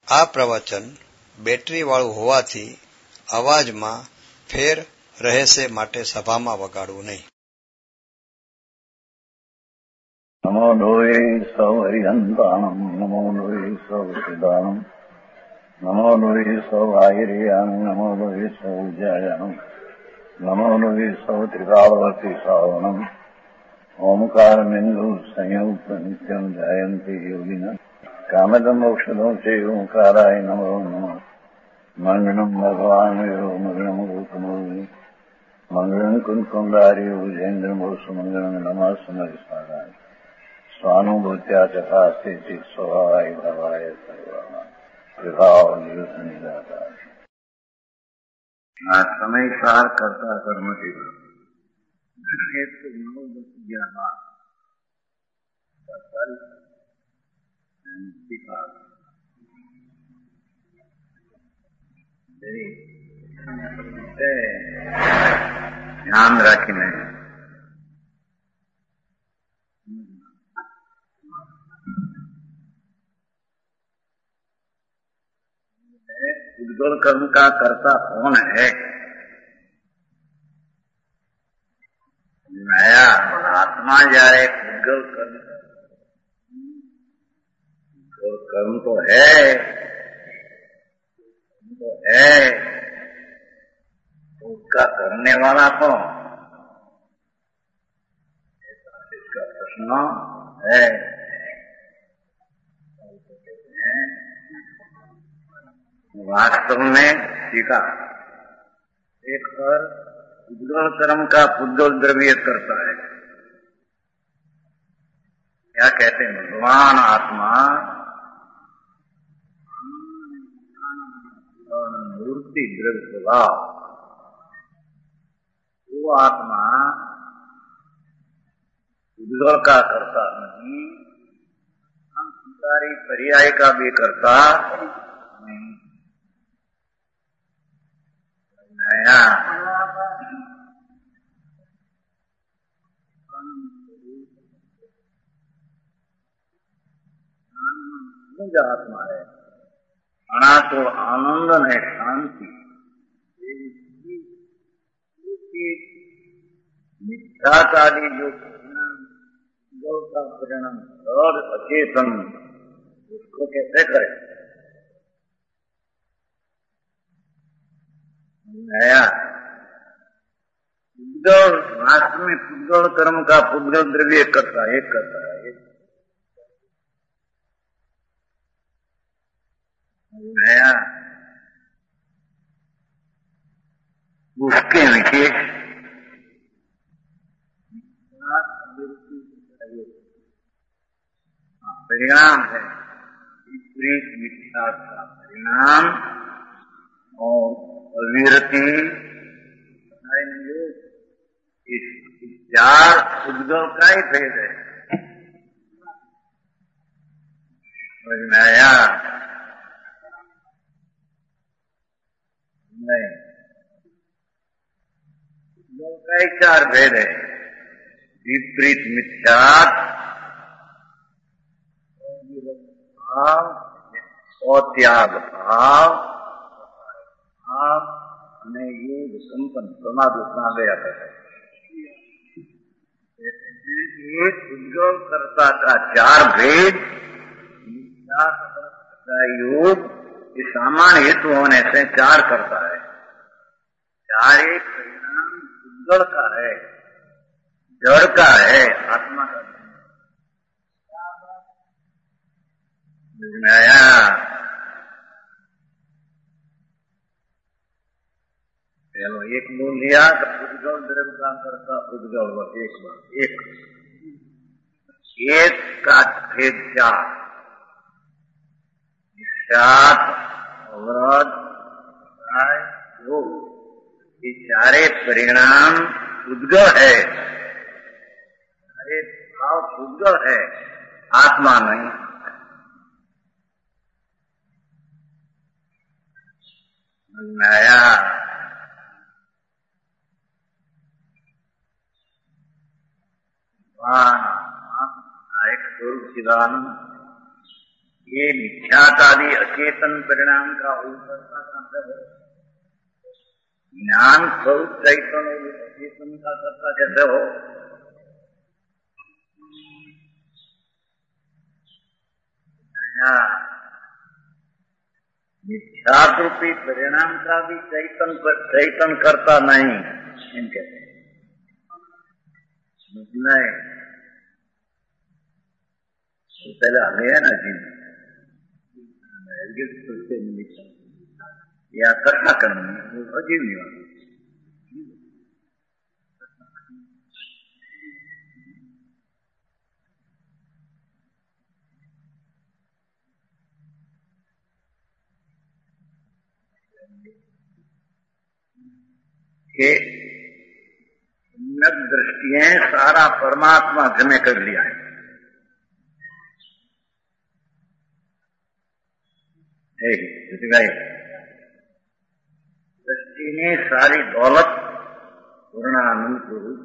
આ પ્રવચન બેટરીવાળું હોવાથી અવાજમાં ફેર રહેશે માટે સભામાં વગાડવું નહીં. નમો લોહે સૌ હરિહંતાણમ નમો લોહે સૌ સિદાનમ નમો લોહે સૌ આહિર્યાન નમો લોહે સૌ જયાનમ નમો લોહે સૌ ત્રિકાળવતી સાવનમ ઓમકાર બિંદુ સંયુક્ત નિત્યમ જયંતિ યોગિના કામદમ મોક્ષદો છે ઓંકારાય નમો નમઃ મંગલમ ભગવાન મંગલમ ગૌતમો મંગલમ કુંકુંડાર્યો જૈન્દ્રમો સુમંગલમ નમઃ સમરિસ્વાદાય स्वानुभूत्या चकास्ते चित स्वभावाय भवाय सर्वमा विभाव निरुद्ध निराकार समय सार करता कर्म जीवन ध्यान रखने उद्गल कर्म का कर्ता कौन है? नया आत्मा जाए उद्गल कर्म तो है उसका करने वाला कौन? इसका प्रश्न है. वास्तव में सीखा एक पर उद्गल कर्म का पुद्गल द्रव्य करता है. क्या कहते हैं? भगवान आत्मा मूर्ति द्रव्य स्वभाव, वो आत्मा उद्गल का करता नहीं, संसारी पर्याय का भी करता नहीं. आत्मा है अना तो आनंदन है, शांति मिथ्याचारी जो का परिणाम और अचेतन उसको कैसे करे? नया पुद्गल वास्तव में पुद्गल कर्म का पुद्गल द्रव्य करता है, नया उसके विशेष परिणाम है. विपरीत मिथ्या का परिणाम और अविरति इस चार उद्गल का ही भेद है. नया नहीं, उद्गल का ही चार भेद है. विपरीत मिथ्या भाव और त्याग भाव અને યોગ સંપન્ન પ્રમાદ ઉઠના गया है. एक उद्गल कर्ता का चार भेद, योग ये सामान्य हेतु होने से चार करता है. चार एक परिणाम उद्गल का है, जड़ का है, आत्मा का नया चलो एक बोल लिया तो उद्गल द्रव्य का करता उद्गल एक का भेद चार, अवरोध योग, ये चारे परिणाम उद्गल है, सारे भाव उद्गल है, आत्मा नहीं. नया एक स्वरूप चिदानंद ये मिथ्यात्वादि अचेतन परिणाम का उल्टा करता है। ज्ञान स्वरूप चैतन्य अचेतन का करता कैसे हो? मिथ्यारूपी परिणाम का भी चैतन करता नहीं, इनके नहीं तो पहले हमें है ना जी या कथा करनी वो अजीब नहीं होता। के उन्नत दृष्टिएं सारा परमात्मा जमे कर लिया है। दृष्टि ने सारी दौलत पूर्णानंद स्वरूप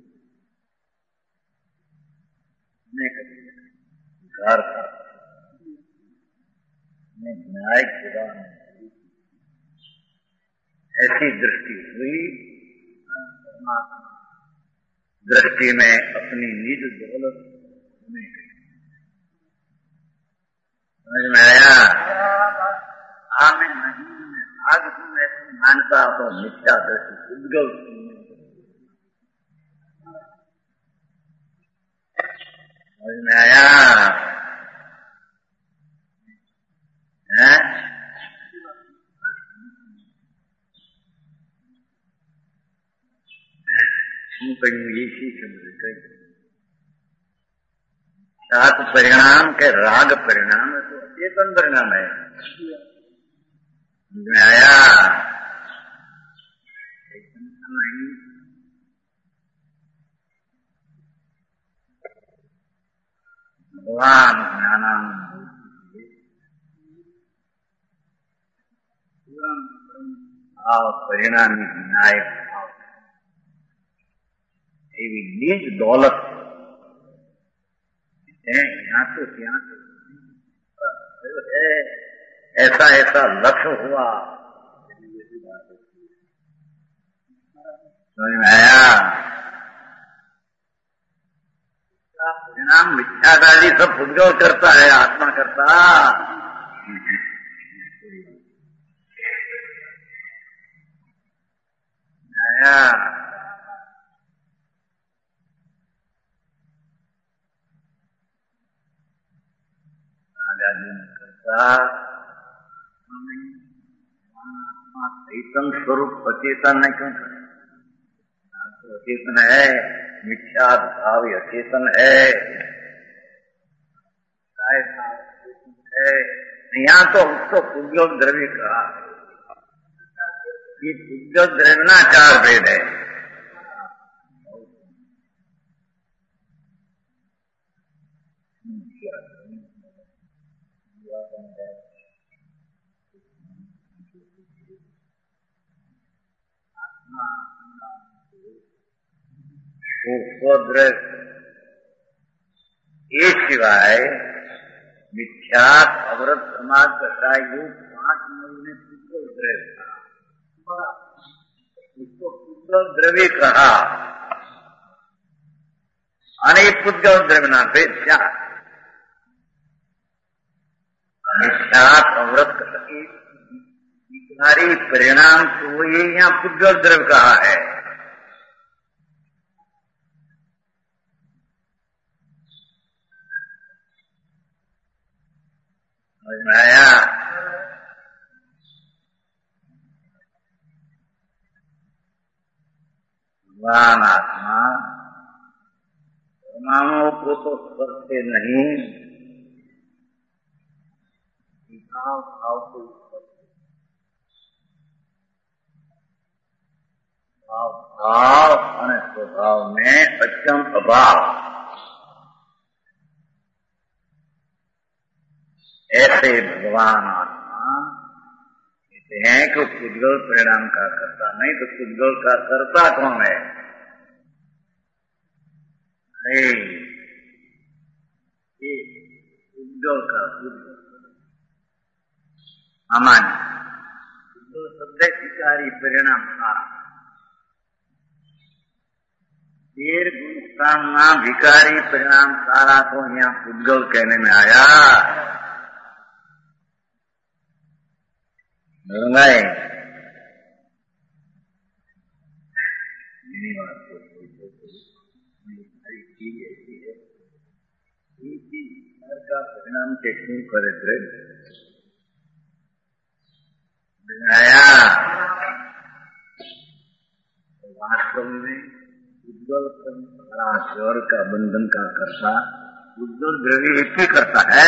ने कर दिया। न्याय खुदा ऐसी दृष्टि हुई। दृष्टि में अपनी निज दौलत में समझ में आया? आगे नहीं आगे तुम ऐसी मानता तो मिथ्या दृष्टि उद्गल समझ में आया? सात परिणाम के राग परिणाम है तो अचेतन परिणाम है। आया भगवान ज्ञानानंद भाव परिणामी विनायक भाव एवी निज दौलत है। यहाँ तो क्या है ऐसा ऐसा लक्ष्य हुआ समझ में आया? परिणाम मिथ्यादारी सब भूगोल करता है, आत्मा करता आया। करता आत्मा चैतन स्वरूप अचेतन है। क्यों अचेतन है? मिथ्या भाव अचेतन है। यहाँ तो उसको पुद्गल द्रव्य कहा। ये पुद्गल द्रव्यना चार भेद है। स्वद्रव्य ये सिवाय मिथ्यात अवरत समाज कथा योग 5 महीने पुद्गल द्रव्य कहा। उसको पुद्गल द्रव्य कहा। अनेक पुद्गल द्रव्य ना भेद मिथ्यात अवरत सारी परिणाम तो ये यहाँ पुद्गल द्रव्य कहा है। समझ में आया? भगवान आत्मा परमाणुओं को तो स्पर्शते नहीं, भाव को भाव और स्वभाव में अचम अभाव ऐसे भगवान आत्मा कहते हैं कि पुद्गल परिणाम का करता नहीं तो पुद्गल का करता कौन है? ये पुद्गल का पुद्गल सामान्य शब्द विकारी परिणाम सारा 13 गुण कामना विकारी परिणाम सारा को यहाँ पुद्गल कहने में आया। नहीं बात को चीज ऐसी है का परिणाम के क्यों करे आया। वास्तव में उज्ज्वल सारा स्वर का बंधन का कर्ता उज्ज्वल द्रव्य एक ही करता है।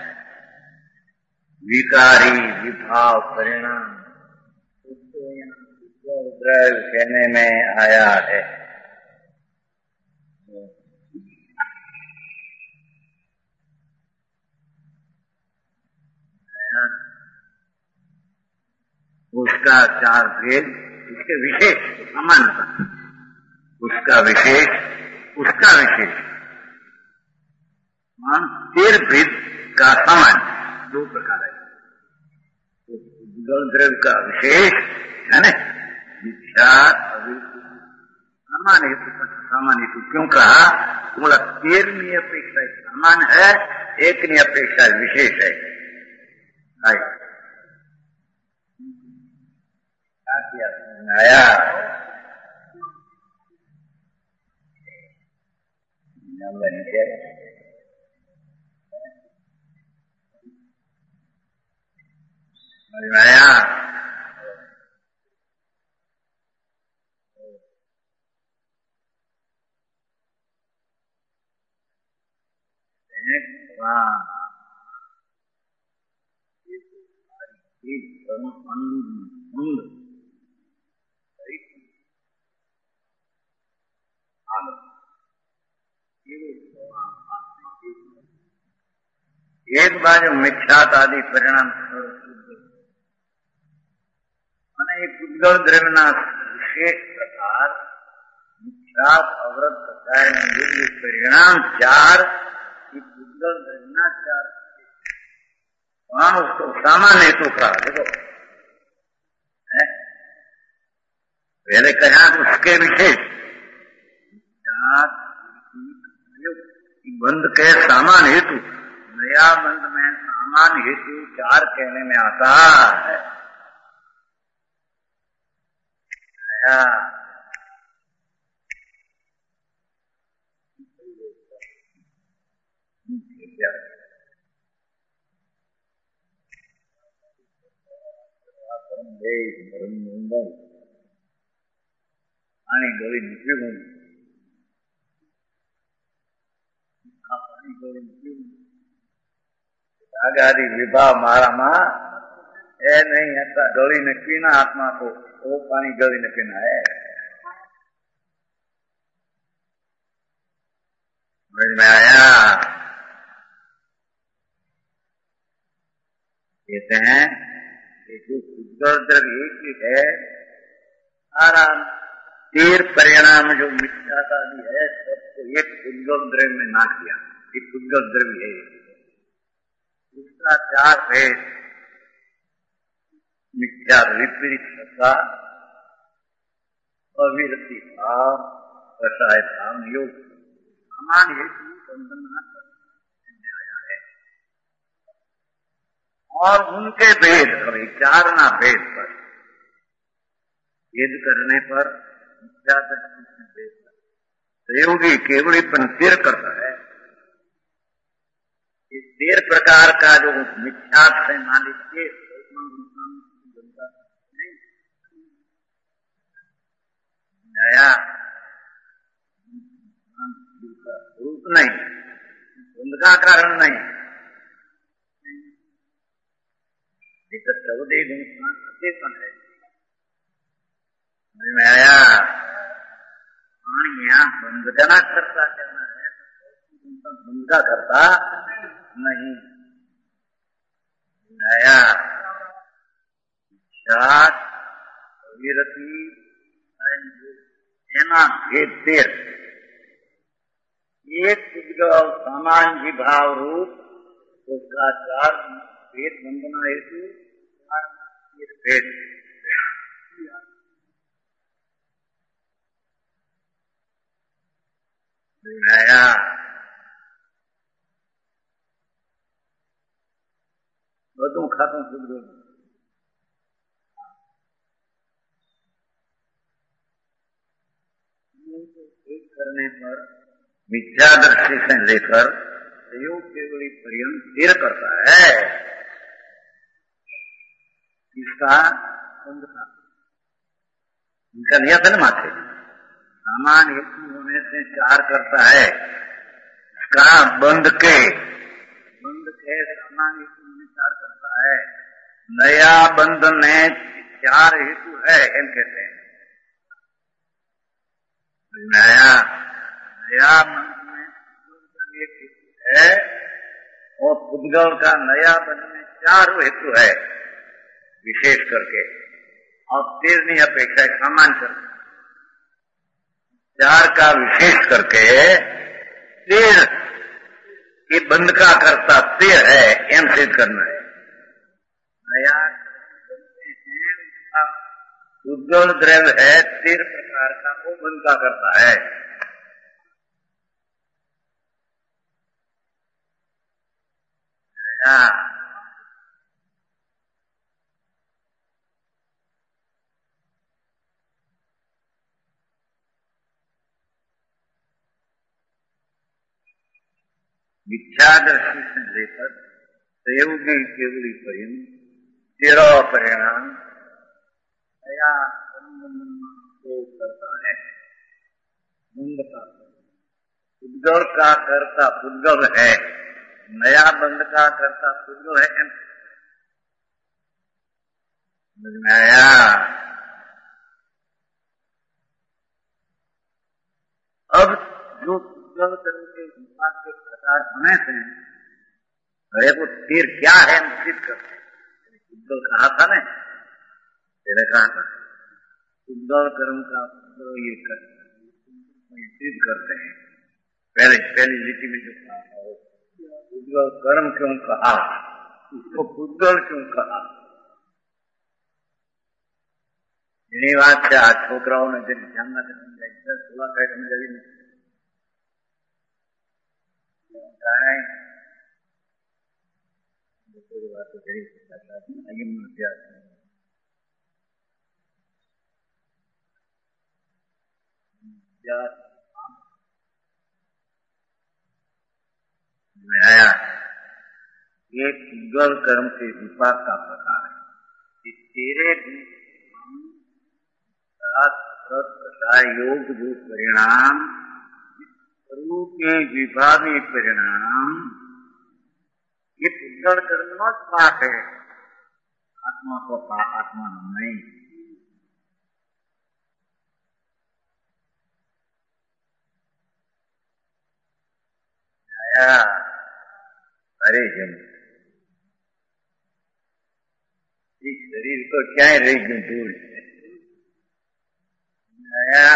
विकारी विभाव परिणाम उज्ज्वल द्रव्य कहने में आया है। उसका 4 भेद उसके विशेष समानता उसका विशेष 13 भेद का सामान्य 2 प्रकार है। उज्ज्वल द्रव्य का विशेष है ना मिथ्या सामान्य हेतु क्यों कहा? बोला 13वीं अपेक्षा सामान्य है 1वीं अपेक्षा विशेष है। आया आया एक बार जो मिथ्यात आदि परिणाम उज्ज्वल द्रव्य विशेष प्रकार मिथ्यात अवरत प्रकार परिणाम 4 उज्ज्वल द्रव्य 4 उसको सामान्य हेतु कहा। देखो पहले कहा उसके विशेष बंध के सामान्य हेतु नया बंध में सामान्य हेतु 4 कहने में आता है। पानी गली निकली आगारी विभाव मारा मां ए नहीं ऐसा गली ने पीना आत्मा को वो पानी गली ने पीना है। समझ में आया? कहते हैं कि जो उज्ज्वल द्रव्य एक ही है आराम 13 परिणाम जो मिथ्याता भी है सबको एक उज्ज्वल द्रव्य में नाक दिया। एक उज्ज्वल द्रव्य है उसका 4 भेद मिथ्या विपरीत सत्ता अविरति भाव कषाय भाव योग समान हेतु बंधन आया है। और उनके भेद कभी 4 ना भेद पर भेद करने पर मिथ्या भेद सहयोगी केवलीपन स्थिर करता है। इस 13 प्रकार का जो मिथ्या से मालिक के आया रूप नहीं उनका कारण नहीं चौदह गुण है। में आया पानी यहाँ बंधना करता कहना है बंधा करता नहीं आया। विरति भेद 13 एक उद्गव सामान्य भाव रूप उसका 4 भेद बंधना हेतु पेट नया બધું ખાતું સુધરું एक करने पर मिथ्या दृष्टि से लेकर योग केवली पर्यंत स्थिर करता है इसका बंद था इनका लिया था ना माथे सामान हेतु होने से चार करता है इसका बंद के सामान हेतु होने चार करता है नया बंध में चार हेतु है एम कहते हैं नया बंध में एक हेतु है और पुद्गल का नया बंध में चार हेतु है विशेष करके और तीर्णी अपेक्षा सामान्य करके चार का विशेष करके तीर ये बंध का करता तीर है एम सिद्ध करना है नया उज्ज्वल द्रव्य है तीर प्रकार का वो बंध का करता है मिथ्या दृष्टि से लेकर संयोगी केवली पर्यंत 13 परिणाम नया को करता है बंध का पुद्गल का करता पुद्गल है नया बंध का करता पुद्गल है नया अब जो पुद्गल करके विपाक के प्रकार बने थे अरे वो तीर क्या है हम सिद्ध करते हैं पुद्गल कहा था ना तेरे कहा था पुद्गल कर्म का ये सिद्ध करते हैं पहली लिखी में जो कहा था पुद्गल कर्म क्यों कहा उसको पुद्गल क्यों कहा એની વાત છે આ છોકરાઓને જે ધ્યાન થોડા કઈ સમજાવી નથી વાતો કરી અભ્યાસ आया ये पुद्गल कर्म के विपाक का प्रकार है तेरे योग जो परिणाम स्वरूप के विभागी परिणाम ये पुद्गल कर्म नो पाक है आत्मा को आत्मा नहीं आया अरे जन इस शरीर को क्या रही गયું दूर आया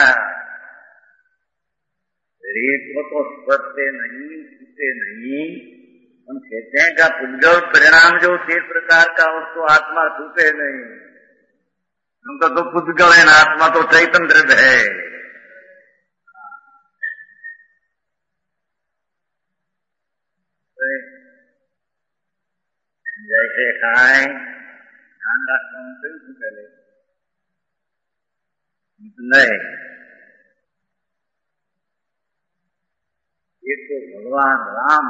शरीर को तो स्पर्शते नहीं छूते नहीं हम कहते हैं कि पुद्गल परिणाम जो इस प्रकार का उसको आत्मा छूते नहीं उनका तो पुद्गल है ना आत्मा तो चैतन्य है जैसे खाए ध्यान रखना हूँ पहले नहीं एक तो भगवान राम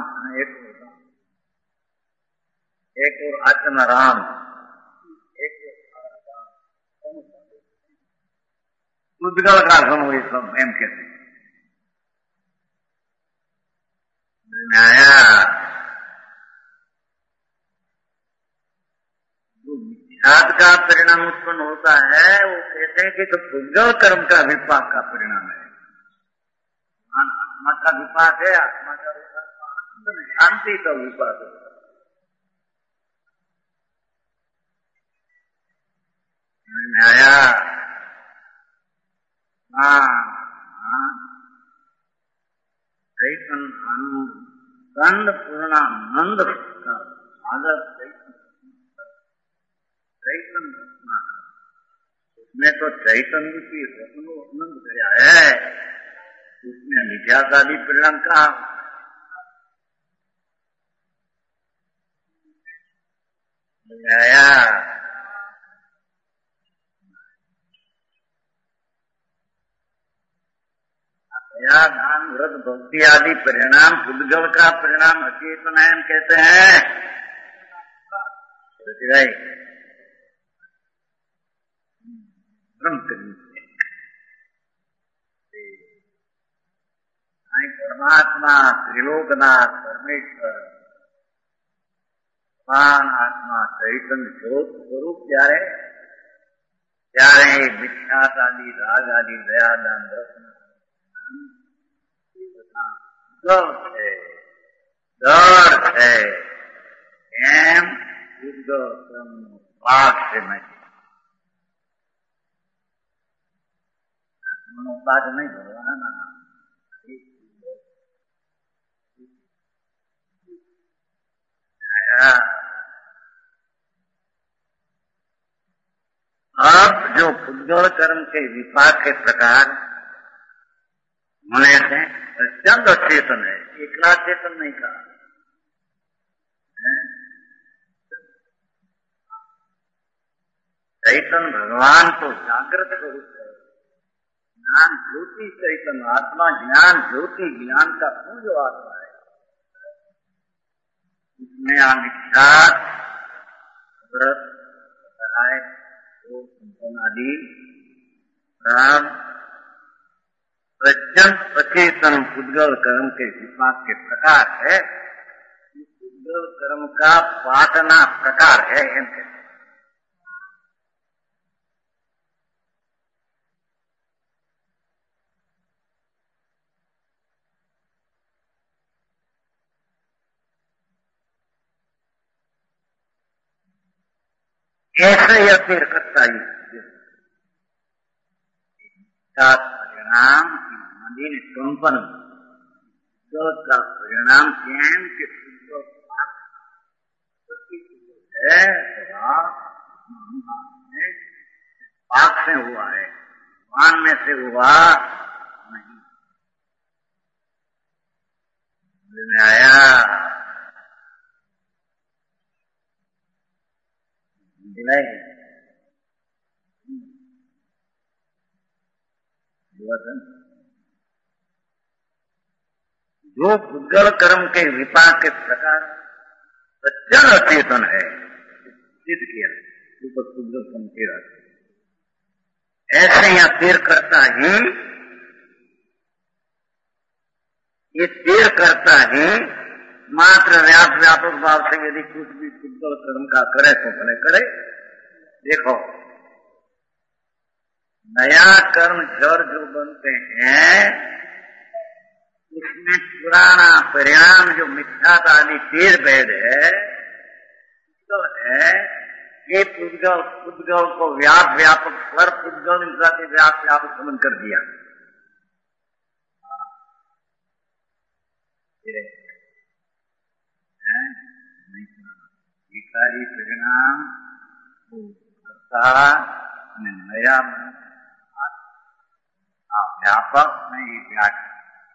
एक और आत्मा राम एक पुद्गल का समूह सब एम कहते नया मिथ्याद का परिणाम उत्पन्न होता है वो कहते हैं कि तो पुद्गल कर्म का विपाक का परिणाम है आत्मा का विपाक है आत्मा का शांति का विपाक है आया चैतन्य दंड पूर्णानंद का आदर चैतन्य रत्नाकर, उसमें तो चैतन्य की रत्नो आनंद गया है, उसमें मिथ्याचारी परिणाम का आया। दान व्रत भक्ति आदि परिणाम पुद्गल का परिणाम अचेतन है कहते हैं। परमात्मा त्रिलोकनाथ परमेश्वर महान आत्मा चैतन्य ज्योत स्वरूप प्यारे प्यारे मिथ्यात आदि राग आदि दया दान दर्द है एम पाठ से मैं पाठ नहीं भगवान ना अब जो पुद्गल कर्म के विपाक के प्रकार होने से चंद चेतन है, एकला चेतन नहीं कहा। चैतन भगवान तो जागृत स्वरूप है, ज्ञान ज्योति चैतन आत्मा ज्ञान ज्योति ज्ञान का पूर्ण जो आत्मा है, इसमें अमिख्यात व्रत सहाय आदि राम प्रत्यंत अचेतन पुद्गल कर्म के विपाक के प्रकार है। पुद्गल कर्म का पाटना प्रकार है। ऐसे यह फिर करता ही परिणाम नदी कंपन का परिणाम कैम के है पाक से हुआ है, वान में से हुआ नहीं। में आया जो पुद्गल कर्म के विपाक के प्रकार सज्जन अचेतन है, सिद्ध किया ऊपर पुद्गल कर्म के ऐसे यहाँ तीर करता ही, ये तीर करता ही मात्र व्यापक भाव से यदि कुछ भी पुद्गल कर्म का करे तो भले करे। देखो नया कर्म जड़ जो बनते हैं उसमें पुराना परिणाम जो मिथ्यात आदि तीर भेद है तो है ये पुद्गल को व्यापक स्वर पुद्गल के व्यापक समझ कर दिया। विकारी परिणाम नया व्यापक नहीं व्याख्या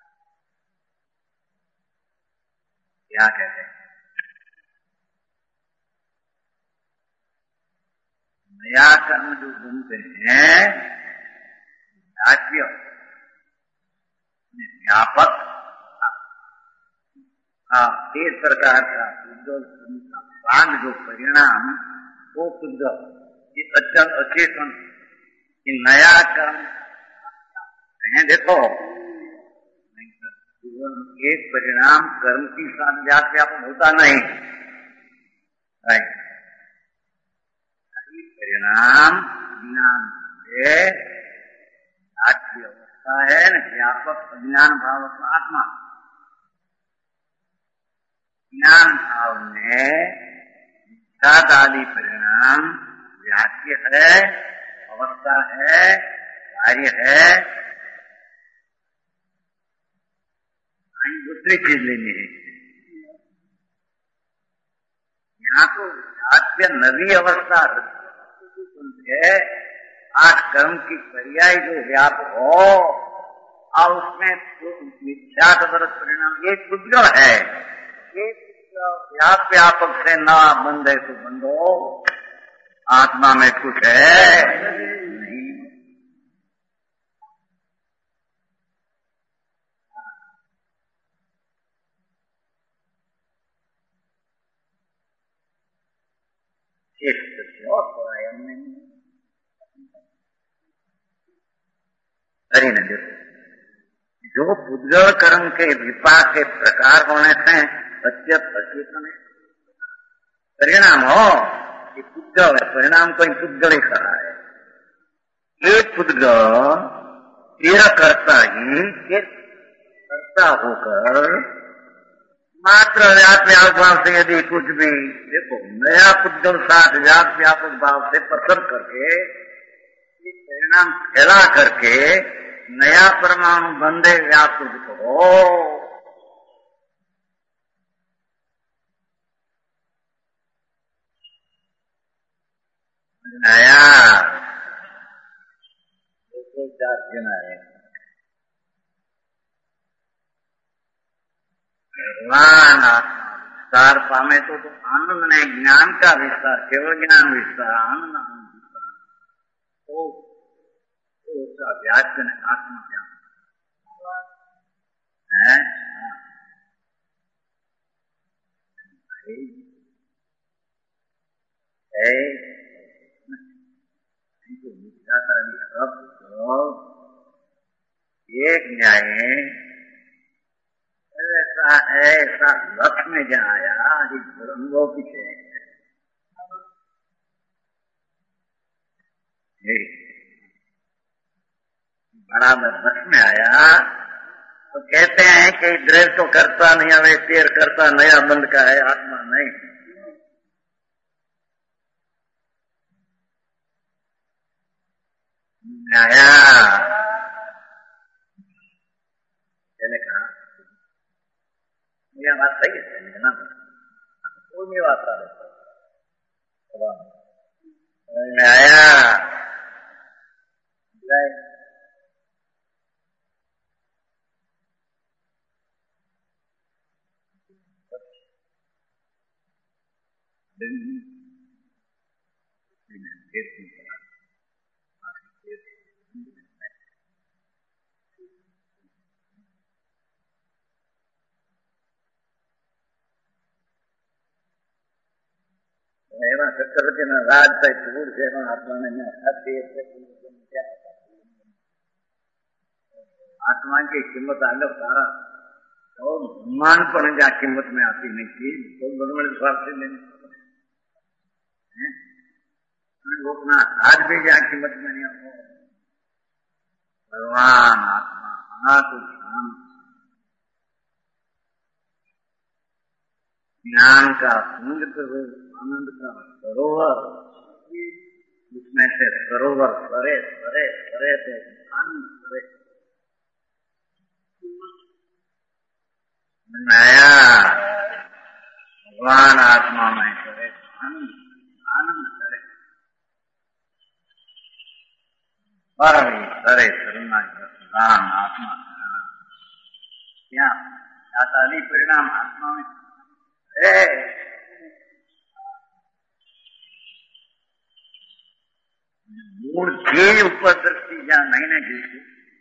क्या कहते हैं, नया कर्म जो घूमते हैं व्यापक इस प्रकार का बाद जो परिणाम वो पुद्गल अचल अचेतन नया कर्म है। देखो एक परिणाम कर्म की साथ व्यापक होता नहीं, परिणाम ज्ञान है अवस्था है न व्यापक अज्ञान भाव आत्मा। ज्ञान भाव में सात आदि परिणाम व्याख्य है, अवस्था है, कार्य है। दूसरी चीज लेनी है, यहाँ तो व्याख्य नवी अवस्था है 8 कर्म की पर्याय जो व्याप हो और उसमें मिथ्या तदर्थ परिणाम ये पुद्गल है। ये व्यापक से ना बंधे तो बंधो, आत्मा में कुछ है नहीं। हरि ने देखो जो पुद्गल कर्म के विपाक के प्रकार होने से सत्य सचेतन परिणाम हो कि पुद्गल है, परिणाम कोई पुद्गल ही करा है। ये पुद्गल तेरा करता ही करता होकर मात्र व्यापक भाव से यदि कुछ भी देखो नया पुद्गल साथ व्यापक भाव से प्रसन्न करके परिणाम फैला करके नया परमाणु बंदे व्यापक हो, नया भगवान विस्तार पामे तो आनंद ने ज्ञान का विस्तार, केवल ज्ञान विस्तार, आनंद विस्तार तो उसका व्याख्या ने आत्मा ज्ञान है। एक न्याय ऐसा है, ऐसा लक्ष्य में जहाँ आया रंगों पीछे बराबर लक्ष्य में आया तो कहते हैं कि द्रव्य तो करता नहीं, हमें पेड़ करता नया बंद का है, आत्मा नहीं। आया मैंने कहा यह बात सही है ना, कोई नहीं बात आया એમાં ચક્રવર્તીના રાજ થાય દૂર છે પણ આત્માને आत्मा की कीमत आलो सारा तो मान पर क्या कीमत में आती नहीं थी तो बड़े बड़े स्वार्थ से लेने वो अपना आज भी क्या कीमत में नहीं हो। भगवान आत्मा शांत ज्ञान का कुंज आनंद का सरोवर, उसमें से सरोवर सरे सरे सरे तो आनंद सरे नया भगवान आत्मा में करे आनंद आनंद करे सरे सरुना भगवान आत्मा क्या आदि परिणाम आत्मा में मूल के ऊपर दृष्टि जहाँ नहीं न गिरती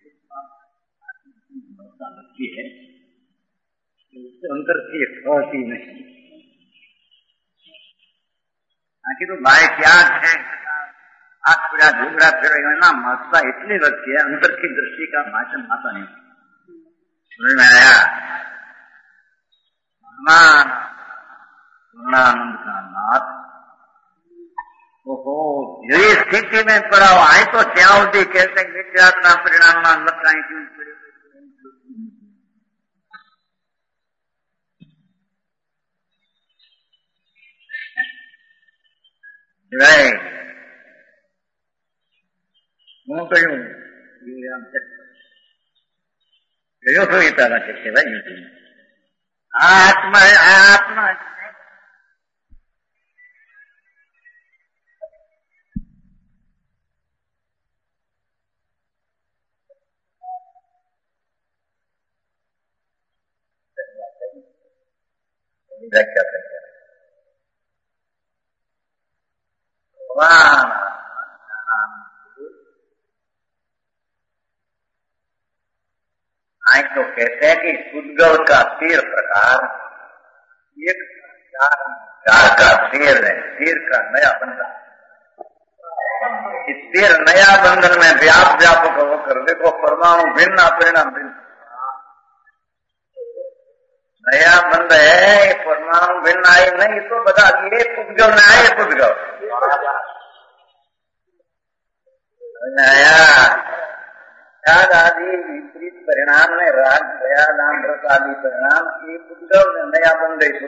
लगती है उससे अंतर की होती नहीं। बाकी तो भाई क्या है आख पूरा झूमरा फिर ना महत्ता इतनी लगती है, अंतर की दृष्टि का भाषण आता नहीं। समझ में आया? पूर्णानंद का नाथ ओहो यही स्थिति में पड़ा हुआ है तो क्या होती कहते हैं नित्यात्मा परिणाम मान लटकाएं क्यों હું કહ્યું કયો છો એ તારા કે કહેવાય આત્મા આત્મા व्याख्या करते हैं। भगवान आज तो कहते हैं कि उद्गव का 13 प्रकार, एक 4 का 13 है, 13 का नया बंधन। इस 13 नया बंधन में व्यापक होकर देखो, परमाणु भिन्न अपरिणाम भिन्न, नया बंध है, परमाणु भिन्न आए नहीं तो बता दिए पुद्गव न आए पुद्गव नया याद आदि विपरीत परिणाम ने राग दया दान रस आदि परिणाम ये पुद्गव ने नया बंध है।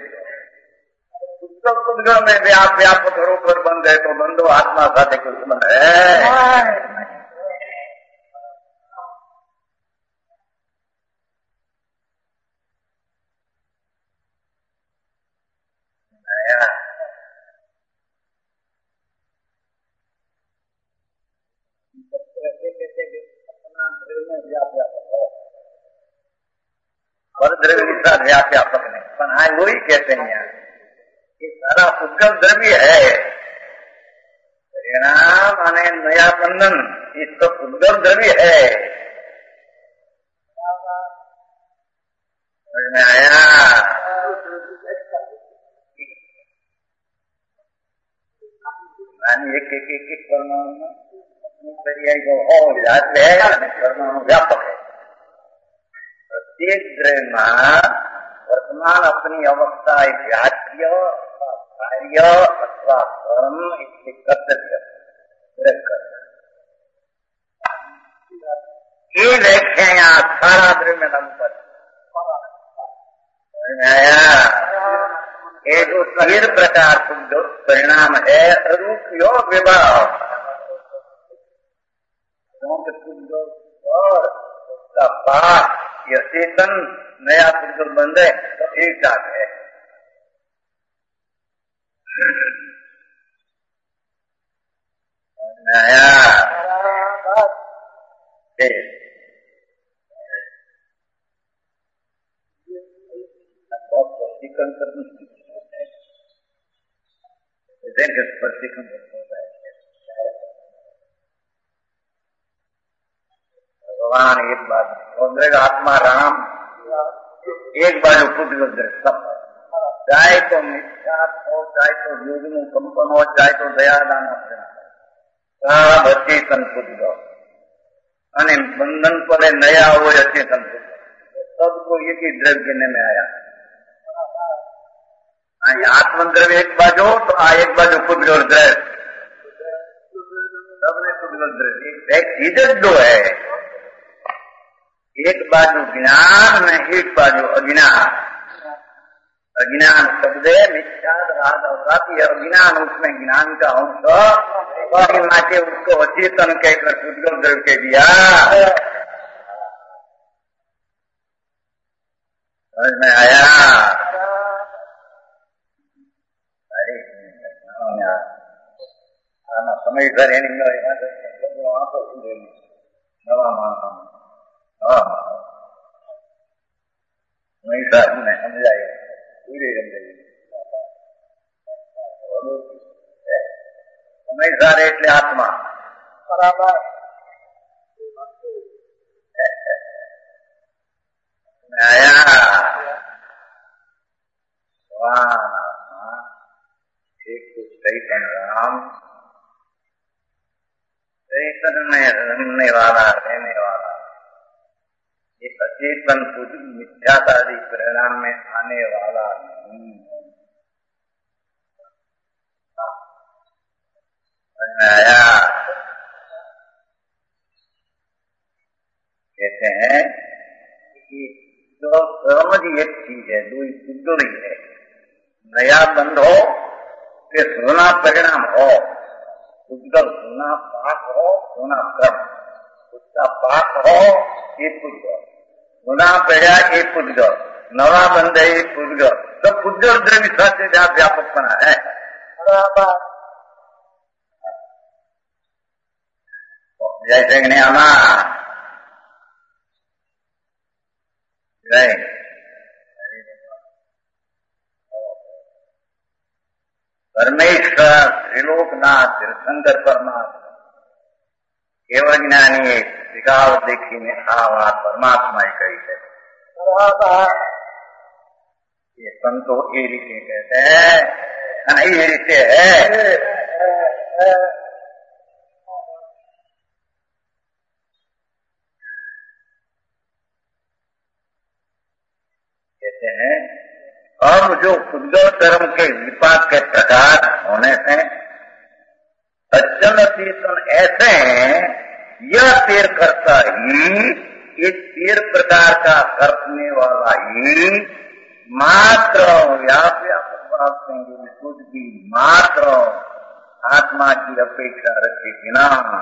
पुद्गव में व्यापक होकर बंध है तो बंधो आत्मा साथे कुछ संबंध है। और द्रव्य का व्यापक नहीं, पर हाँ वही कहते हैं यहाँ कि सारा उद्गम द्रव्य है, परिणाम माने नया बंधन, इस तो उद्गम द्रव्य है। समझ में आया? एक परमाणु को और जाते हैं, परमाणु व्यापक है। प्रत्येक द्रव्य वर्तमान अपनी अवस्था व्याप्य कार्य अथवा कर्म इसके कर्तव्य ये व्याख्या यहाँ सारा द्रव्य नाम पर एक 13 प्रकार जो परिणाम है रूपयो विभाव, और उसका पाप या चेतन नया पुरुष बंद है तो एक साथ है। नया भगवान एक बात आत्मा राम एक बाजू पुद्गल सब, चाहे तो मिथ्या हो, चाहे तो योजनु कंपन हो, चाहे तो दयादान सब अचेतन पुद्गल અને બંધન પડે નયા હોય અચેતન सबको एक ही द्रव्य गिनने में आया। आत्मद्रव्य एक बाजू तो एक बाजू पुद्गल द्रव्य, सबने पुद्गल द्रव्य इधर दो है, एक बाजू ज्ञान में एक बाजू अज्ञान। अज्ञान शब्द है मिथ्या राग अवराती, अज्ञान उसमें ज्ञान का अंश माटे उसको अचेतन कहकर पुद्गल द्रव्य कह दिया। समझ में आया? समय घर वहां पर नवा नहीं साहब ने समझाए पूरे समय सारे એટલે આત્મા બરાબર आया। एक तो चैतन राम, चैतन में रहने वाला रहने वाला, एक अचेतन खुद मिथ्याचारी परिणाम में आने वाला नहीं। आया? कहते हैं कि जो कर्म की एक चीज है, दो शुद्ध ही है, नया बंध हो कि सोना परिणाम हो, शुद्ध सोना पाक हो, सोना क्रम, उसका पाक हो एक पुद्गल, सोना पड़ा एक पुद्गल, नवा बंध है एक पुद्गल, तो पुद्गल द्रव्य सबसे ज्यादा व्यापक बना है। जैसे आमा ईश्वर त्रिलोकनाथ तीर्थंकर परमात्मा केवल ज्ञानी एक दिखाव देखी ने आवाज परमात्मा ही कही है। ये संतो ये रीते कहते हैं, ये रीते है। कहते हैं अब जो उद्गव धर्म के विपाक के प्रकार होने से सज्जन चेतन ऐसे हैं, यह तीर करता ही, इस तीर प्रकार का करने वाला ही मात्र व्यापक भाव से कुछ भी मात्र आत्मा की अपेक्षा रखे बिना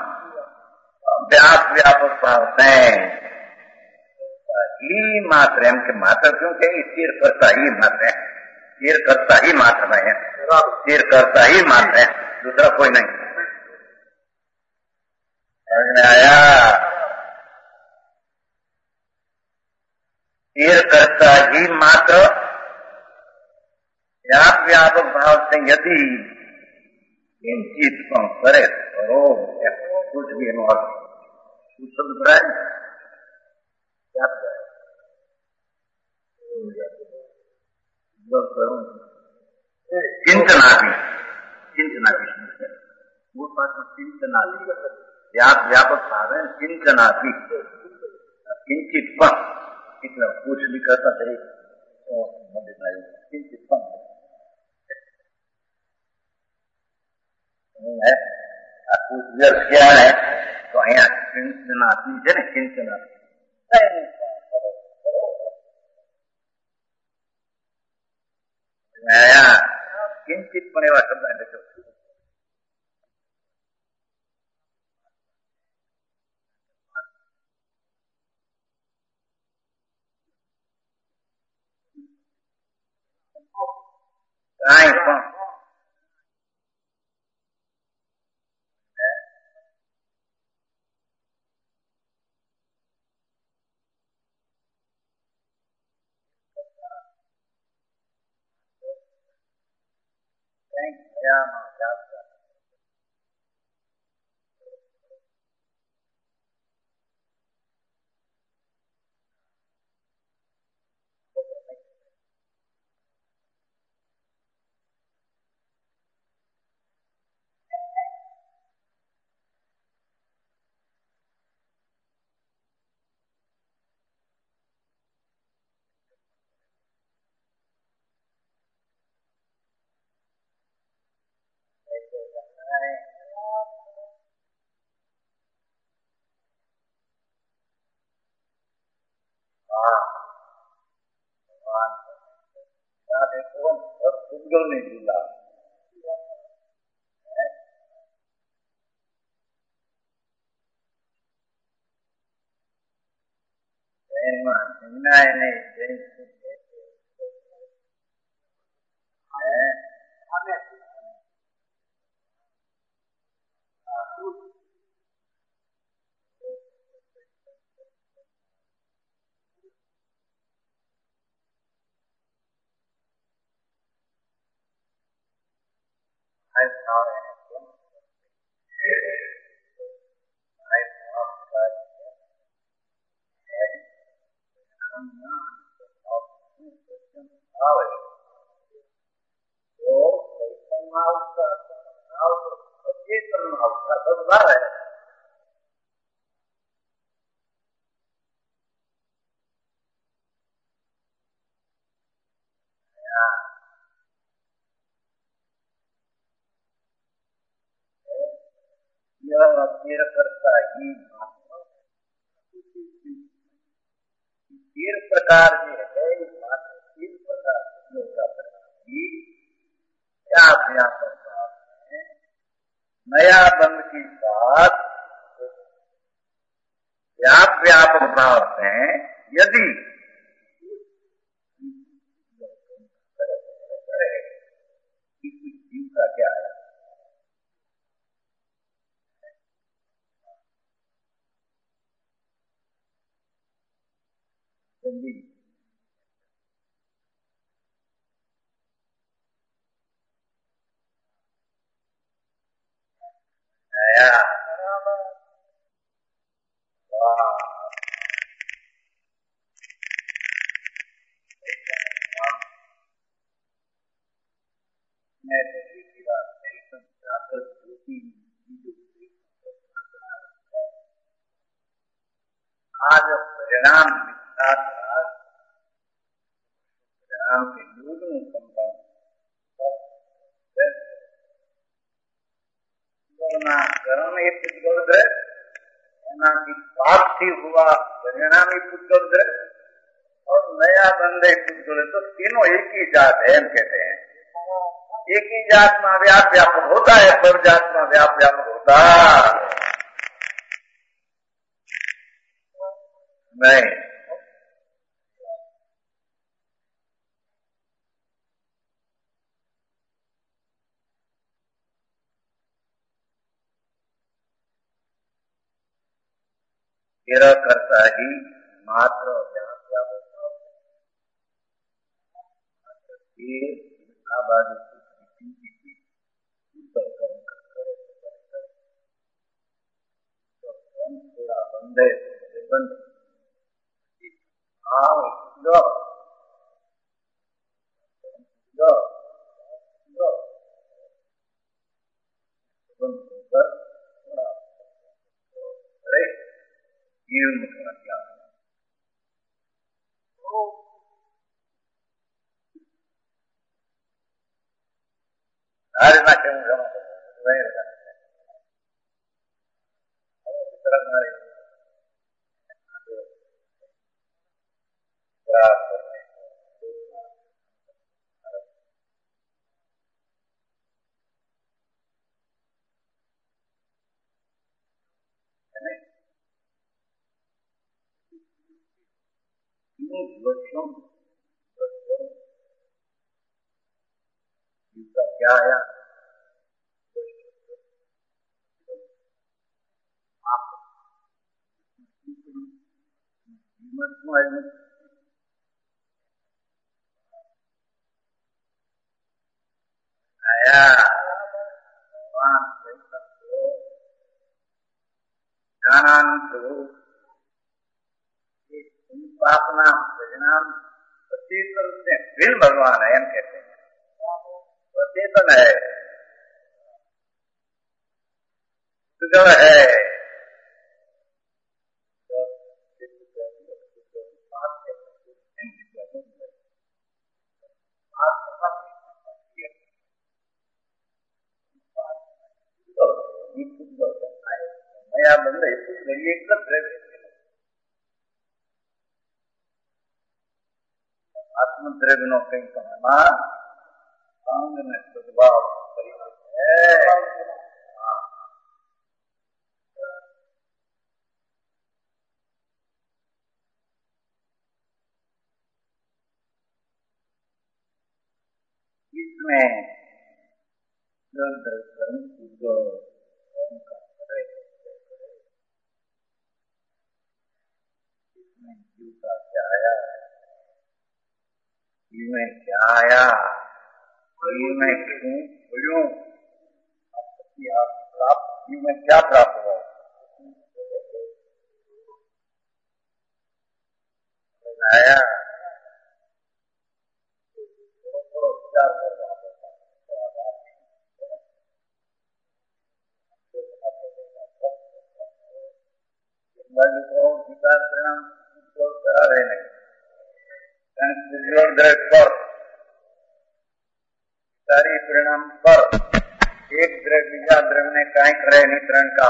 व्यापक भाव से ही मात्र हम के मात्र, क्योंकि स्थिर करता ही मात्र है, स्थिर करता ही मात्र में है, स्थिर करता ही मात्र है, दूसरा कोई नहीं। आया स्थिर करता ही मात्र व्यापक भाव से यदि किंचित करे करो कुछ भी शुद्ध कराए क्या चिंतनादि वो पाठ में चिंतनादि व्यापक भाव है, चिंतनादि किंचित पन इतना कुछ भी करता चाहिए किंचित पन है। कुछ व्यर्थ क्या है तो અહીંયા चिंतनादि है ना, चिंतनादि किंचित पण एवा शब्द એટલે કાંઈ પણ नहीं मिला तीर करता ही तीर प्रकार जो है तीर प्रकार क्या व्यापक है, नया बंध के साथ व्यापक भाव है। यदि जीव का क्या है परिणाम परिणाम के योगનું સંપાદન कर्म ये पुद्गल ग्रह प्राप्ति हुआ परिणामी पुद्गल ग्रह और नया बंदे पुद्गल, तो तीनों एक ही जात है हम कहते हैं। एक ही जात में व्यापक होता है, पर जात में व्यापक होता नहीं। तेरा करता ही मात्र आबादी थोड़ा बंदे बंद जीव मुझे क्या हर ना क्यों जमा वही हो जाता है क्या आया आया पापना परिणाम चेतन से फिर भगवान है, हम कहते हैं तो चेतन है, सुगम है, नया बंदे आत्मद्रव्य कई समय अंग में सद्भाव है। इसमें दर्शन में क्या आया, में क्यों बोलो, में क्या प्राप्त हुआ आया विचार परिणाम करा रहे नहीं पर सारी परिणाम पर एक द्रव्य बीजा द्रव्य ने कहीं करे नहीं त्रण का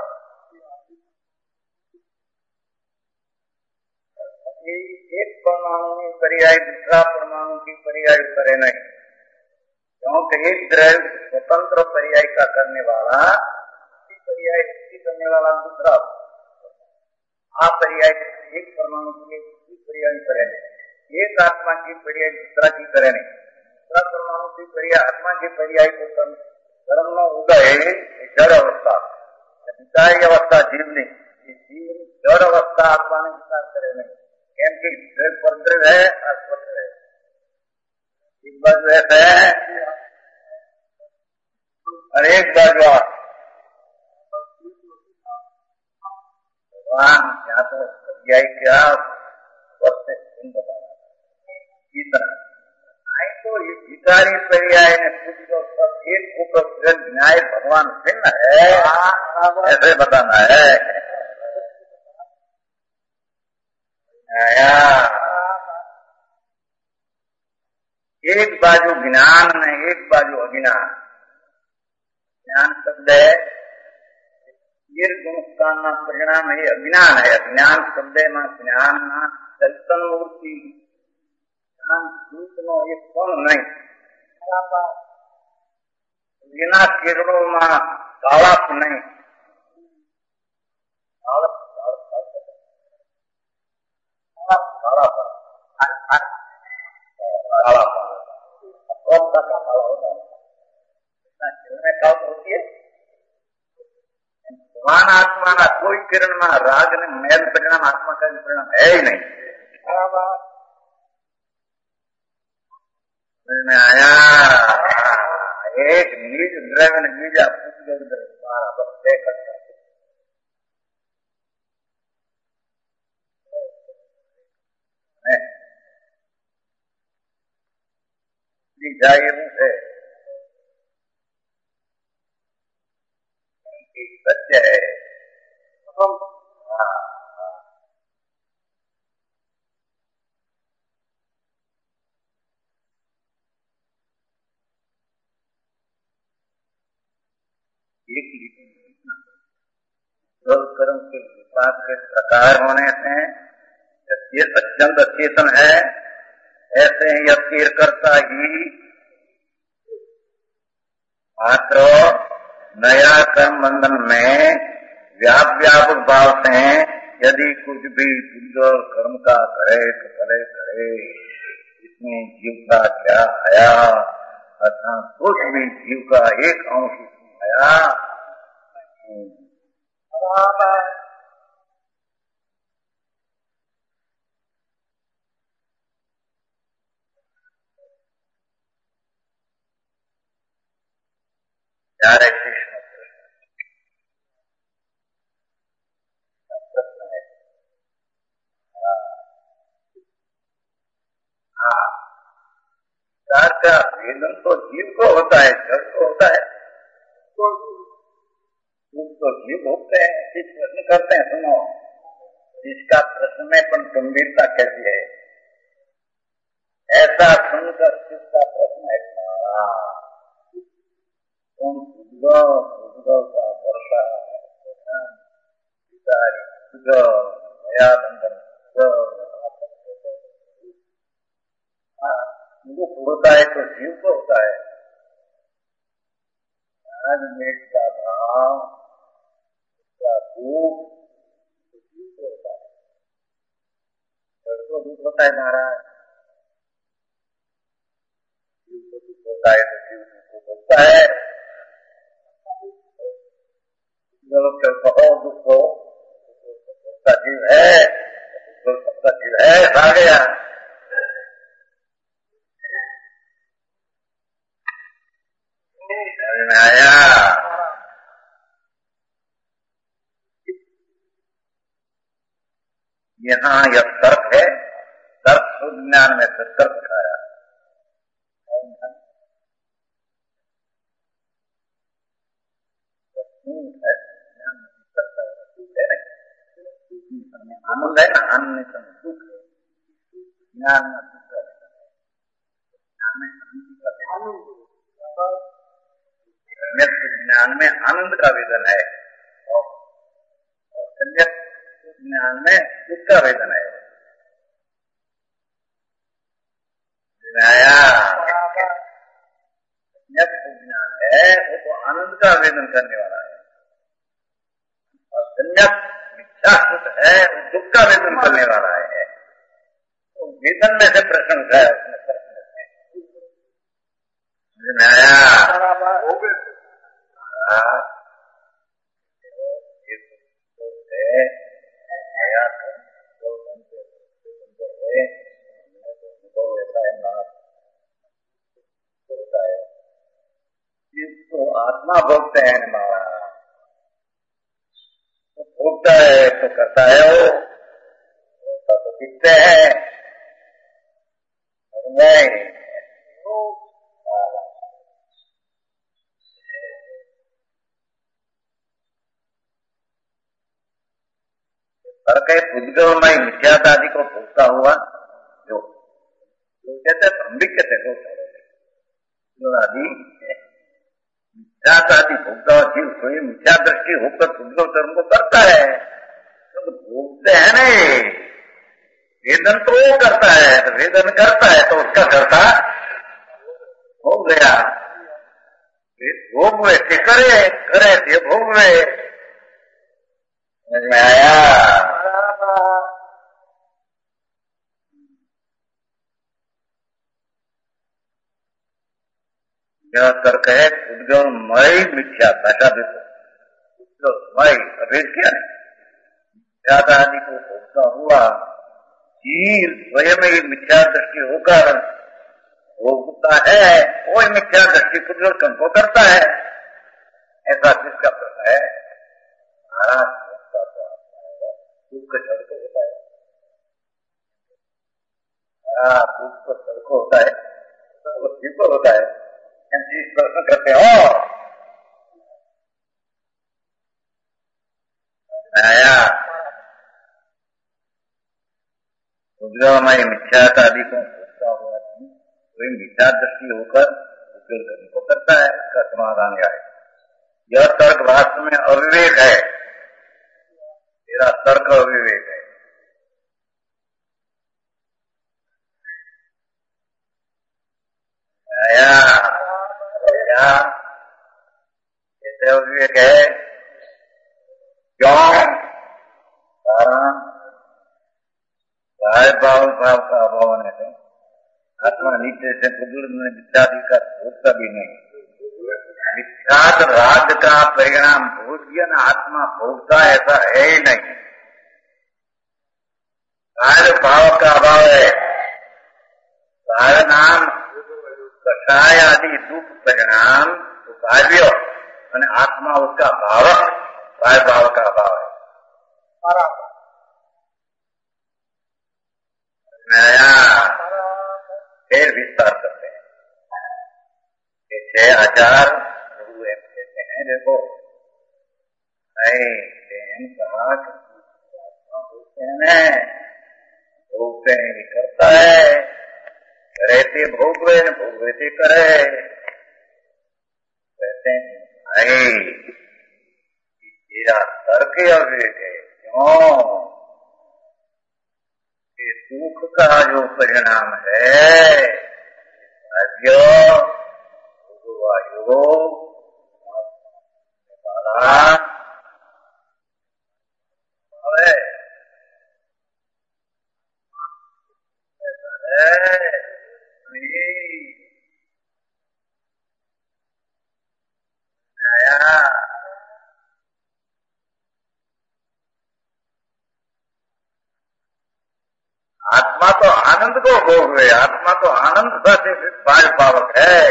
एक परमाणु की पर्याय दूसरा परमाणु की पर्याय करे नहीं, क्योंकि एक द्रव्य स्वतंत्र पर्याय का करने वाला पर्याय करने वाला दूसरा पर्याय एक परमाणु की पर्याय करे नहीं, एक आत्मा की पर्याय दूसरा की करे नहीं, दूसरा परमाणु की पर्याय आत्मा की पर्याय को कर्म न उदय जड़ अवस्था विचार अवस्था जीवनी जीवन जड़ अवस्था आत्मा ने विचार करे नहीं, केम की परद्रव्य है और स्वतंत्र है। एक बाजू ऐसा है और एक बाजू भगवान क्या तो पर्याय क्या तो विकारी पर्याय ने एक उपग्रह न्याय भगवान भिन्न है, ऐसे बताना है। आया एक बाजू ज्ञान में एक बाजू अज्ञान। ज्ञान शब्द है निर्गुण का परिणाम ये अज्ञान है। अज्ञान शब्द में ज्ञान चैतन्य मूर्ति ज्ञान सूचनो ये कोण नहीं बिना किरणों में कालाप नहीं होती है समान आत्मा का कोई किरण में राग ने मेल परिणाम आत्मा का परिणाम है ही नहीं। में आया एक निज द्रव्य ने बीजा बदले करता जाए है सत्य है। कर्म के विपाक के प्रकार होने से ये अत्यंत अचेतन है। ऐसे ही अस्थिर करता ही मात्र नया कर्म बंधन में व्यापक भाव से यदि कुछ भी बुद्ध और कर्म का करे तो करे इसमें जीव का क्या आया अर्थात कुछ भी जीव का एक अंश आया हरे कृष्ण। का भेदन तो जीव को होता है, जड़ को होता है, तो जीव होते हैं। इस प्रश्न करते हैं, सुनो इसका प्रश्न में पण गंभीरता कैसी है। ऐसा सुनकर किसका प्रश्न है तुम उद्गव का वर्षा नया बंधन होता है तो जीव को होता है। आज मेघ का भाव का दुख जीव को होता है, जड़ को दुख होता है महाराज। जीव को दुख होता है तो जीव को होता है। बहुत दुख हो सबका जीव है, सबका जीव है आ गया। आया यहाँ यह तर्क है, तर्क शुद्ध ज्ञान में से तर्क उठाया। आनंद है ना, आनंद में सुख है, ज्ञान में सुख है, ज्ञान में आनंद का वेदन है और ज्ञान में सुख का वेदन है। ज्ञान है वो तो आनंद का वेदन करने वाला है, और संन्यास मिथ्या सुख है वो दुख का वेदन करने वाला है। तो वेदन में से प्रश्न उठाया उसने, प्रश्न में आया जिसको आत्मा भोगते हैं महाराज, भोगता है तो करता है वो तो दिखते हैं नहीं। तर्क है पुद्गलमय मिथ्यात आदि को भोगता हुआ जो कहते हैं, हम भी कहते हैं आदि मिथ्यात आदि भोगता हुआ जीव स्वयं मिथ्या दृष्टि होकर पुद्गल कर्म को करता है, तो भोगते हैं नहीं। वेदन तो वो करता है, तो वेदन करता है तो उसका करता हो गया। भोग वे करे करे थे भोग वे। समझ में आया? यह तर्क है पुद्गलमय मिथ्या भाषा भी पुद्गलमय अभेद किया नहीं। मिथ्यात आदि को भोगता हुआ जीव स्वयं ही मिथ्या दृष्टि होकर भोगता है, वो मिथ्या दृष्टि पुद्गल कर्म को करता है। ऐसा किसका प्रश्न है? महाराज दुख सड़ को होता है, दुख को सड़ को होता है, तो शिव को होता है। इस प्रश्न करते हो आया पुद्गलमय मिथ्यात आदि को भोगता हुआ कोई मिथ्या दृष्टि होकर पुद्गल कर्म को करता है। इसका समाधान यह है, यह तर्क वास्तव में अविवेक है। तेरा तर्क अविवेक है। आया कैसे अविवेक है? क्यों? कारण भाव का अभाव होने से आत्मा नीचे से पुद्गल में मिथ्यादि का भोगता भी नहीं। मिथ्यात राग का परिणाम भोज्य न आत्मा भोगता ऐसा है ही नहीं। कार्य भाव का अभाव है। कार्य नाम कषाय आदि दुख परिणाम कार्य और आत्मा उसका भावक कार्य भाव का अभाव है। फिर विस्तार करते हैं। छह आचार प्रभु एम कहते हैं, देखो कहा भोगते नहीं करता है, रहते भोगवे न भोगवे करे। कहते हैं तेरा तर्क अविवेक है। क्यों? दुख का जो परिणाम है आत्मा तो आनंद को भोग रहे, आत्मा तो आनंद से बाह्य पावक है।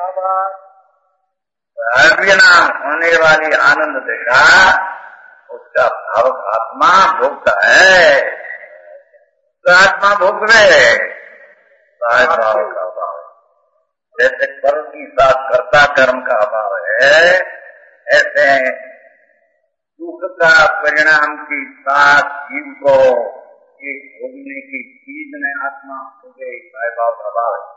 कार्य नाम होने वाली आनंद दिशा उसका भावक आत्मा भोगता है। तो आत्मा भोग रहे बाह्य भाव का अभाव है। जैसे कर्म की साथ कर्ता कर्म का अभाव है, ऐसे दुख का परिणाम की साथ जीव को भोगने की चीज में आत्मा हो गई भाव का भाव है।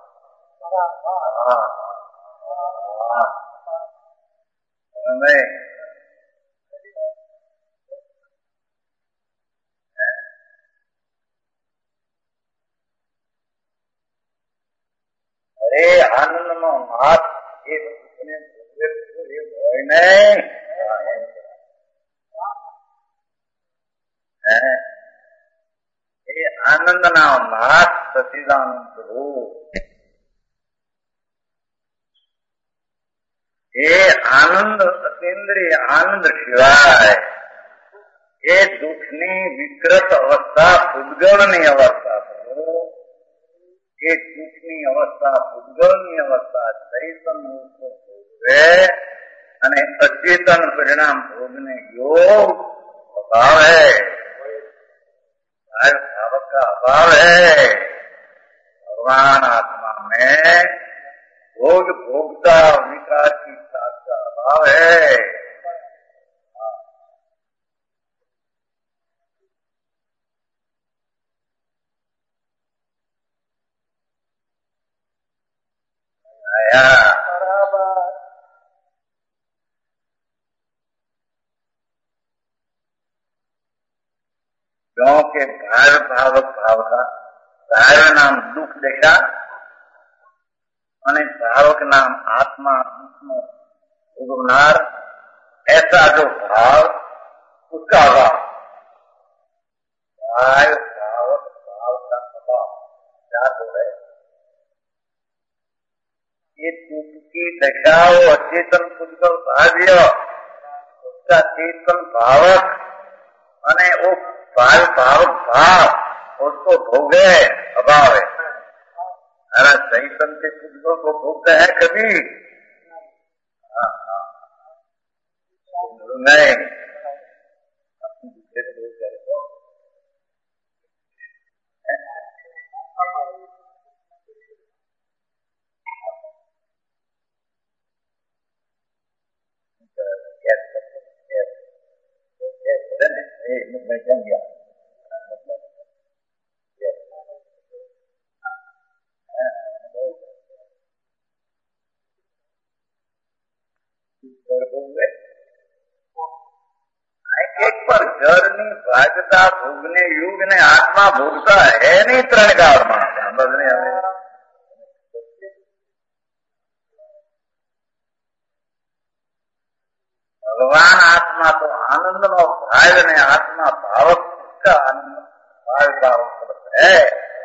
अरे आनंद नो हाथ नहीं आनंद नाम नाथ सचिदानंद रूप। ये आनंद अतीन्द्रिय आनंद शिवाय ये दुखनी विकृत अवस्था पुद्गलनी अवस्था तो ये दुखनी अवस्था पुद्गलनी अवस्था चैतन्य भोगवे અને अचेतन परिणाम भोगने योग अभाव है, भाव का अभाव है। भगवान आत्मा में भोग भोगता विकार की साथ का अभाव है। क्योंकि भाव भावक भाव का भाव नाम दुख दशा અને ભાવક નામ આત્મા દુઃખનો ઉગમનાર ऐसा जो भाव उसका अभाव भाव भावक भाव का अभाव क्या हो है ये दुख की दशा हो अचेतन पुद्गल भाव्य उसका चेतन भावक અને वो भाव भावक भाव उसको भोगे अभाव है। अरे चैतन के पुद्गल को भोगते हैं कभी नहीं एक पर जड़नी भागता भोगने युग ने आत्मा भोगता है नहीं त्रण का आत्मा समझने हमें भगवान आत्मा तो आनंद नो भाव ने आत्मा भावक का आनंद भाव भावक है।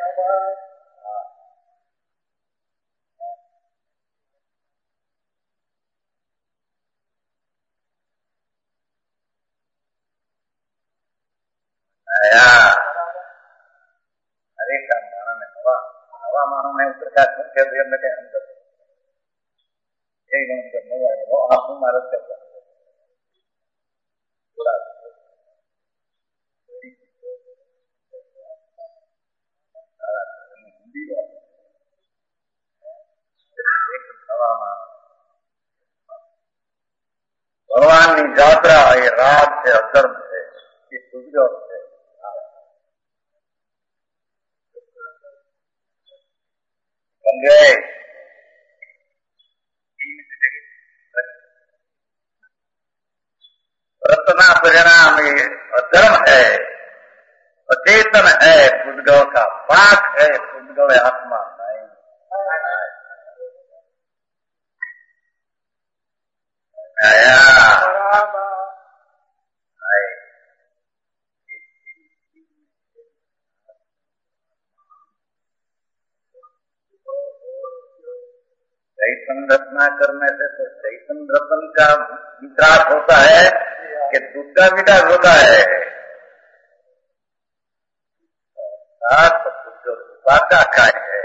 हरे का माना में हवा मानो में उत्तर का के दिए में के अंदर एक अंदर नहीं आए वो आपको मारत करता पूरा भगवान की यात्रा ये रात से अधर्म है ये पूजा है। रत्ना परिणाम ये अधर्म है अचेतन है पुद्गल का पाक है पुद्गल आत्मा नहीं आया चैतन रचना करने से तो चैतन रतन का विकास होता है कि दुख का विकास होता है। का कार्य है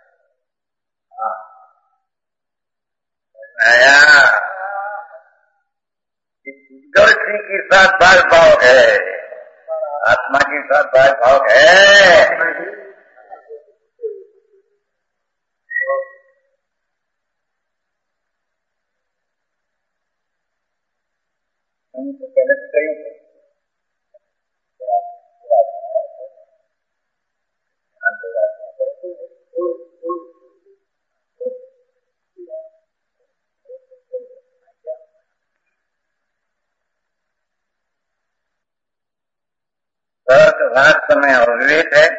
पुद्गल के साथ भाव भाव है आत्मा के साथ भाव भाव है। पहले कहीं राष्ट्र में अविवेक है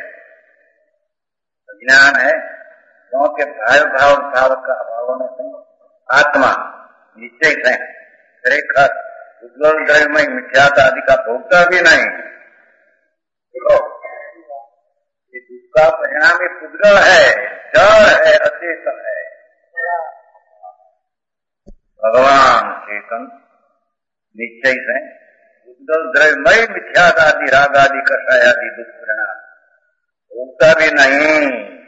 ज्ञान है क्योंकि भाव भाव भाव का अभाव होने से आत्मा निश्चय है खरेखर उज्ज्वल द्रव्यमय मिथ्याता आदि का भोगता भी नहीं। ये दूसरा परिणाम ये पुद्गल है जड़ है अचेतन है। भगवान चेतन निश्चय है उज्ज्वल द्रव्यमय मिथ्याता आदि राग आदि कषाय आदि दुख परिणाम भोगता भी नहीं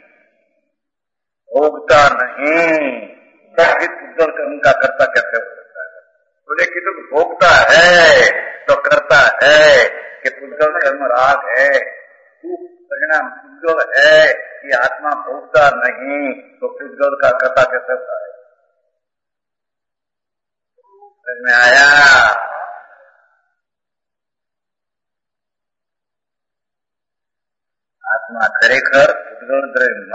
भोगता नहीं तब पुद्गल का उनका कर्ता कैसे हो सकता है। बोले कि तो भोगता है तो करता है कि पुद्गल कर्म राग है दुख परिणाम पुद्गल है कि आत्मा भोगता नहीं तो पुद्गल का कर्ता कैसे होता है। समझ में आया। आत्मा खरेखर पुद्गल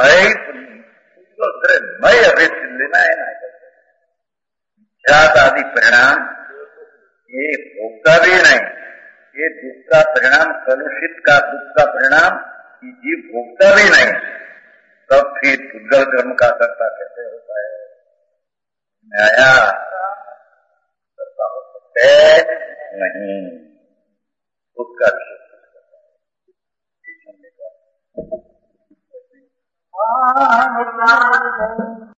द्रव्यमय अवश्य लेना है ना जात आदि परिणाम ये भोगता भी नहीं ये दुख का परिणाम, कलुषित का दुख का परिणाम कि जीव भोगता भी नहीं, तब फिर पुद्गल कर्म का कर्ता कैसे होता है? आया कर्ता हो सकते नहीं, उसका विषय